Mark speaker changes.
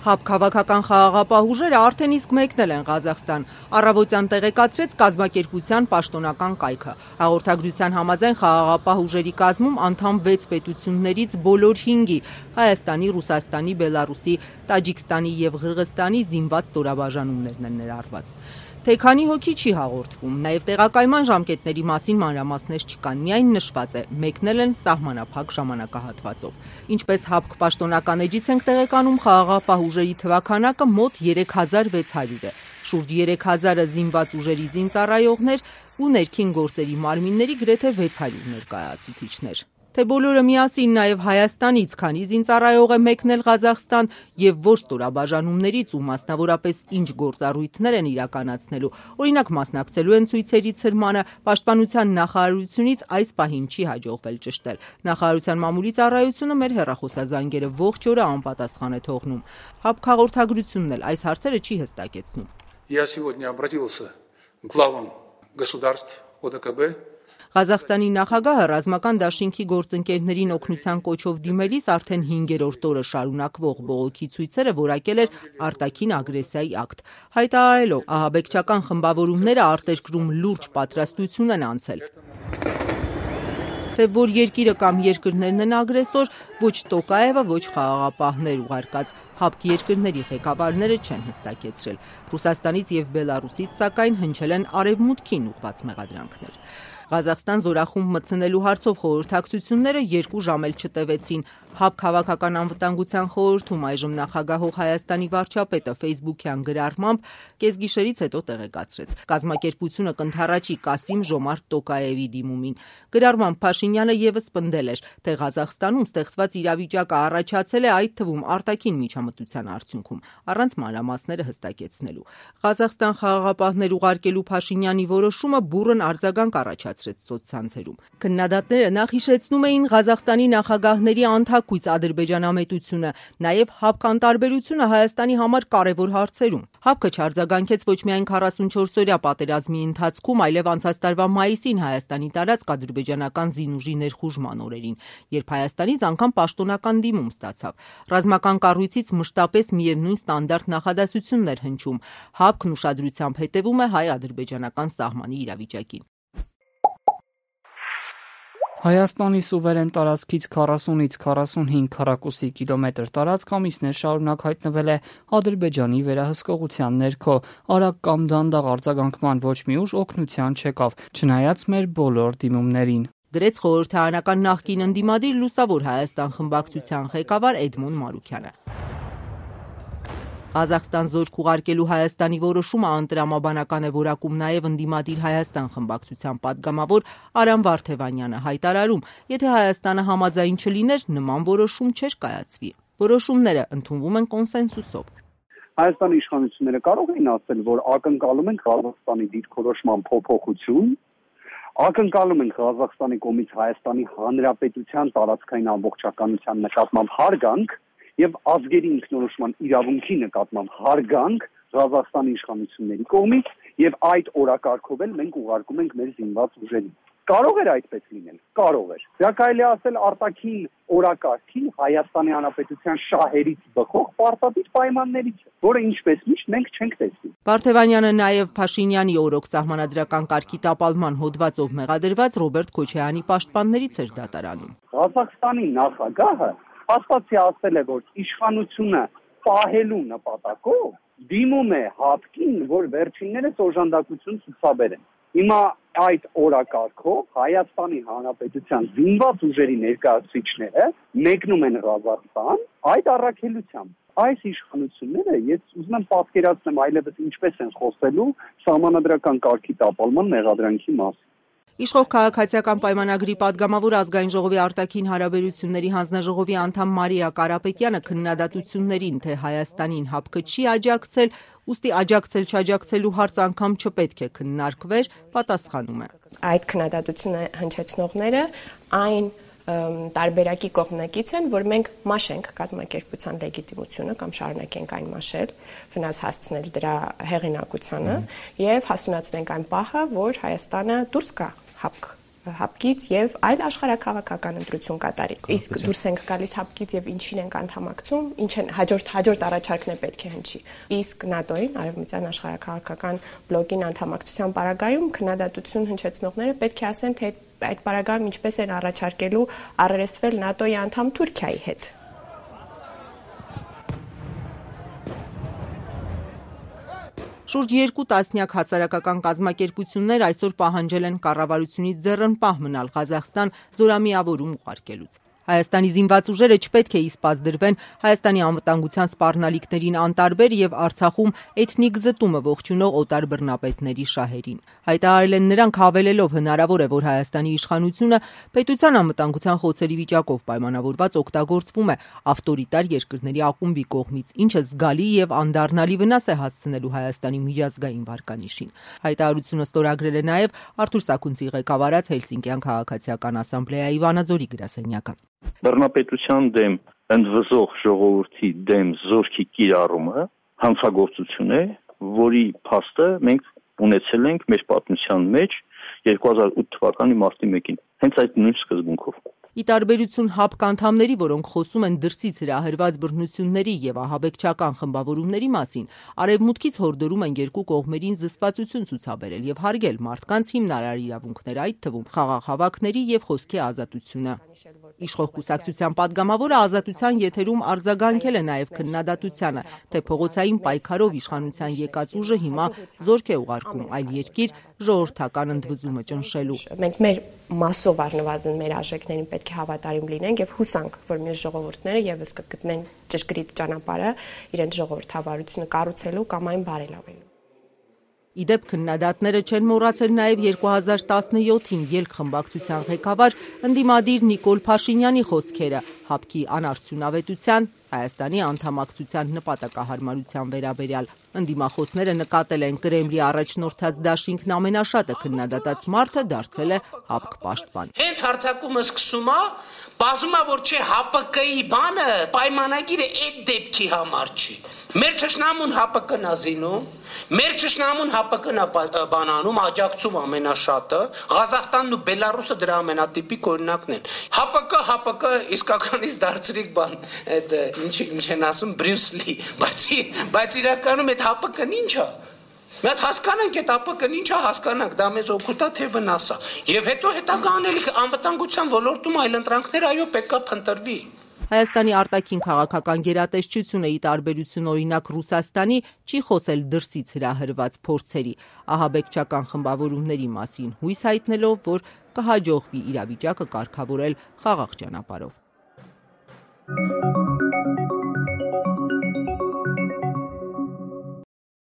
Speaker 1: ՀԱԲ քաղաքական խաղաղապահ ուժերը արդեն իսկ մեկնել են Ղազախստան, առավոտյան տեղեկացրեց կազմակերպության պաշտոնական կայքը։ Հաղորդագրության համաձայն խաղաղապահ ուժերի կազմում անդամ 6 պետություններից բոլոր 5-ի՝ Հայաստանի, Ռուսաստանի, Բելարուսի, Տաջիկստանի և Ղրղստանի զինված ստորաբաժանումներն են ներառված։ Թե քանի հոգի չի հաղորդվում, նաև տեղակայման ժամկետների մասին մանրամասներ չկան, միայն նշված է՝ մեկնել են սահմանափակ ժամանակահատվածով։ Ինչպես ՀԱԲ պաշտոնական էջից ենք տեղեկանում, խաղաղապահ ուժերի թվաքանակը մոտ 3600 է, շուրջ 3000-ը զինված ուժերի զինծառայողներ ու ներքին գործերի մարմինների գրեթե 600 ներկայացուցիչներ։ Թե բոլորը միասին նաև Հայաստանից քանի զինծառայող է մեկնել Ղազախստան և որ ստորաբաժանումներից ու մասնավորապես ինչ գործառույթներ են իրականացնելու, օրինակ մասնակցելու են ցույցերի ցրմանը, Պաշտպանության նախարարությունից այս պահին չի հաջողվել ճշտել։ Նախարարության մամուլի ծառայությունը մեր հեռախոսազանգերը ողջ օրը անպատասխան է թողնում։ ՀԱԲ հաղորդագրությունն էլ այս հարցերը չի հստակեցնում։
Speaker 2: Я сегодня обратился к главам государств ОДКБ.
Speaker 1: Ղազախստանի նախագահը ռազմական դաշինքի գործընկերներին օգնության կոչով դիմելիս արդեն 5-րդ օրը շարունակվող բողոքի ցույցերը որակել էր արտաքին ագրեսիայի ակտ, հայտարարելով ահաբեկչական խմբավորումները արտերկրում լուրջ պատրաստություն են անցել։ Թե որ երկիրը կամ երկրներն են ագրեսոր, ոչ Տոկաևը, ոչ խաղաղապահներ ուղարկած ՀԱԲ երկրների ղեկավարները չեն հստակեցրել։ Ռուսաստանից և Բելարուսից, սակայն, հնչել են արևմուտքին ուղղված մեղադրանքներ։ Ղազախստան զորախումբ մտցնելու հարցով խորհրդակցությունները 2 ժամ էլ չտևեցին։ ՀԱԲ քաղաքական անվտանգության խորհրդում այժմ նախագահող Հայաստանի վարչապետը ֆեյսբուքյան գրառմամբ կեսգիշերից հետո տեղեկացրեց՝ կազմակերպությունը կընդառաջի Կասիմ Ժոմարտ Տոկաևի դիմումին։ Գրառմամբ Փաշինյանը ևս պնդել էր, թե Ղազախստանում ստեղծված իրավիճակը առաջացել է այդ թվում արտաքին միջամտության արդյունքում, առանց մանրամասները հստակեցնելու։ Ղազախստան խաղաղապահներ ուղարկելու Փաշինյանի որոշումը բուռն արձագանք առաջացրեց սոցցանցերում։ Քննադատները նախ հիշեցնում էին Ղազախստանի նախագահների անթաքույց ադրբեջանամետությունը, նաև ՀԱԲ անտարբերությունը Հայաստանի համար կարևոր հարցերում։ ՀԱԲ-ը չարձագանքեց ոչ միայն 44-օրյա պատերազմի ընթացքում, այլև անցած տարվա մայիսին Հայաստանի տարածք ադրբեջանական զինուժի ներխուժման օրերին, երբ Հայաստանից անգամ պաշտոնական դիմում ստացավ։ Ռազմական կառույցից մշտապես միևնույն ստանդարտ նախադասությունն էր հնչում։ ՀԱԲ-ն ուշադրությամբ հետևում է հայ-ադրբեջանական սահմանի իրավիճակին։
Speaker 3: Հայաստանի սուվերեն տարածքից 40-ից 45 քառակուսի կիլոմետր տարածք ամիսներ շարունակ հայտնվել է Ադրբեջանի վերահսկողության ներքո։ Արագ կամ դանդաղ արձագանքման ոչ մի ուժ օգնության չեկավ, չնայած մեր բոլոր դիմումներին։
Speaker 1: Գրեց խորհրդարանական նախկին ընդդիմադիր Լուսավոր Հայաստան խմբակցության ղեկավար Էդմոն Մարուքյանը։ Ղազախստան զորք ուղարկելու Հայաստանի որոշումը անտրամաբանական է որակում նաև ընդդիմադիր Հայաստան խմբակցության падգամավոր Արամ Վարդևանյանը, հայտարարում, եթե Հայաստանը համաձայն չլիներ, նման որոշում չէր կայացվի։ Որոշումները ընդունվում են կոնսենսուսով։
Speaker 4: Հայաստանի իշխանությունները կարող էին ասել, որ ակնկալում են Ղազախստանի դիրքորոշման փոփոխություն, ակնկալում են Ղազախստանի կողմից Հայաստանի Հանրապետության տարածքային ամբողջականության նկատմամբ հարգանք եւ ազգերի ինքնորոշման իրավունքի նկատմամբ հարգանք Ղազախստանի իշխանությունների կողմից եւ այդ օրակարգով էլ մենք ուղարկում ենք մեր զինված ուժերին։ Կարող էր այդպես լինել, կարող էր։ Դա կարելի է ասել արտաքին օրակարգի Հայաստանի Հանրապետության շահերից բխող պարտադիր պայմաններից, որը ինչպես միշտ մենք չենք տեսնի։
Speaker 1: Վարդևանյանը նաև Փաշինյանի օրոք սահմանադրական կարգի տապալման հոդվածով մեղադրված Ռոբերտ Քոչարյանի պաշտպաններից էր դատարանում։
Speaker 4: Ղազախստանի նախագահը հաստատի ասել է, որ իշխանությունը պահելու նպատակով դիմում է ՀԱԲ-ին, որ վերջիններս օժանդակություն ցուցաբերեն։ Հիմա այդ օրակարգով Հայաստանի Հանրապետության զինված ուժերի ներկայացուցիչները մեկնում են Ղազախստան այդ առաքելությամբ։ Այս իշխանությունները, ես ուզում եմ պատկերացնեմ այլևս ինչպես են խոսելու սահմանադրական կարգի տապալման մեղադրանքի մասին։
Speaker 1: Իշխող քաղաքացիական պայմանագրի падգամավոր Ազգային ժողովի արտաքին հարաբերությունների հանձնաժողովի անդամ Մարիա Կարապետյանը քննադատություններին, թե Հայաստանին ՀԱԲ-ը չի աջակցել, ուստի աջակցել-չաջակցելու հարց անգամ չպետք է քննարկվեր, պատասխանում է։
Speaker 5: Այդ քննադատությունը հնչեցնողները այն տարբերակի կողմնակից են, որ մենք մաշենք կազմակերպության լեգիտիմությունը կամ շարունակենք այն մաշել, վնաս հասցնել դրա հեղինակությանը եւ հասունացնենք այն պահը, որ Հայաստանը դուրս գա ՀԱԲ հապկից եւ այլ աշխարհաքաղաքական ընտրություն կատարի։ Իսկ դուրս ենք գալիս հապկից եւ ինչին ենք անդամակցում, ինչ են հաջորդ առաջարկն է պետք է հնչի։ Իսկ ՆԱՏՕ-ին, Արևմտյան աշխարհաքաղաքական բլոկին անդամակցության պարագայում քննադատություն հնչեցնողները պետք է ասեն, թե այդ պարագայում ինչպես են առաջարկելու առերեսվել ՆԱՏՕ-ի անդամ Թուրքիայի հետ։
Speaker 1: Շուրջ 2 տասնյակ հասարակական կազմակերպություններ այսօր պահանջել են կառավարությունից ձեռնպահ մնալ Ղազախստան զորամիավորում ուղարկելուց։ Հայաստանի զինված ուժերը չպետք է իսպած դրվեն Հայաստանի անվտանգության սպառնալիքներին անտարբեր եւ Արցախում էթնիկ զտումը ողջունող օտար բռնապետների շահերին։ Հայտարարել են նրանք, հավելելով հնարավոր է, որ Հայաստանի իշխանությունը պետության անվտանգության խոցերի վիճակով պայմանավորված օգտագործվում է ավտորիտար երկրների ակումբի կողմից, ինչը զգալի եւ անդառնալի վնաս է հասցնելու Հայաստանի միջազգային վարկանիշին։ Հայտարարությունը ստորագրել է նաեւ Արթուր Սաքունցի ղեկավարած Հելսինկյան քաղաքացիական ասամբլեայի Վանաձորի գրասենյակը։
Speaker 6: Բռնապետության դեմ ընդվզող ժողովրդի դեմ զորքի կիրառումը հանցագործություն է, որի փաստը մենք ունեցել ենք մեր պատմության մեջ 2008 թվականի մարտի 1-ին, հենց այդ նույն սկզբունքով։
Speaker 1: Ի տարբերություն ՀԱՊԿ անդամների, որոնք խոսում են դրսից հրահրված բռնությունների եւ ահաբեկչական խմբավորումների մասին, արևմուտքից հորդորում են երկու կողմերին զսպվածություն ցուցաբերել եւ հարգել մարդկանց հիմնարար իրավունքներ, այդ թվում խաղաղ հավաքների եւ խոսքի ազատությունը։ Իշխող կուսակցության падգամավորը Ազատության եթերում արձագանքել է նաեւ քննադատությանը, թե փողոցային պայքարով իշխանության եկած ուժը հիմա զորք է ուղարկում այլ երկիր ժողովրդական ընդվզումը ճնշելու։
Speaker 5: Մենք մեր մասով առնվազն մեր արժեքներին պետք է հավատարիմ լինենք եւ հուսանք, որ մեր ժողովուրդները եւս կգտնեն ճշգրիտ ճանապարհը իրենց ժողովրդավարությունը կառուցելու կամ այն բարելավելու։
Speaker 1: Իդեպ քննադատները չեն մոռացել նաև 2017-ին ելք խմբակցության ղեկավար ընդդիմադիր Նիկոլ Փաշինյանի խոսքերը ՀԱՊԿ-ի անարդյունավետության, Հայաստանի անդամակցության նպատակահարմարության վերաբերյալ։ Ընդդիմախոսները նկատել են Կրեմլի առաջնորդած դաշինքն ամենաշատը քննադատած մարդը դարձել է ՀԱՊԿ պաշտպան։
Speaker 7: Հենց հարձակումը սկսում է, բազում է որ չէ ՀԱՊԿ-ի բանը պայմանագիրը այդ դեպքի համար չի։ Մեր ճշնամուն ՀԱՊԿ-ն է զինում, մեր ճշնամուն ՀԱՊԿ-ն է բանանում, աջակցում ամենաշատը, Ղազախստանն ու Բելարուսը դրա ամենատիպիկ օրինակն են։ ՀԱՊԿ իսկականից դարձրիկ բան, այդ ինչ են ասում Բրյուս Լի, բայց իրականում այդ ՀԱՊԿ-ն ինչ է։ Մի հատ հասկանանք այդ ՀԱՊԿ-ն ինչ է, հասկանանք, դա մեզ օգուտ է թե վնաս է։ Եվ հետո հետագա անելիք անվտանգության ոլորտում այլընտրանքներ այո պետք է փնտրվի։
Speaker 1: Հայաստանի արտաքին քաղաքական գերատեսչությունը ի տարբերություն օրինակ Ռուսաստանի չի խոսել դրսից հրահրված փորձերի, ահաբեկչական խմբավորումների մասին, հույս հայտնելով, որ կհաջողվի իրավիճակը կարգավորել խաղաղ ճանապարհով։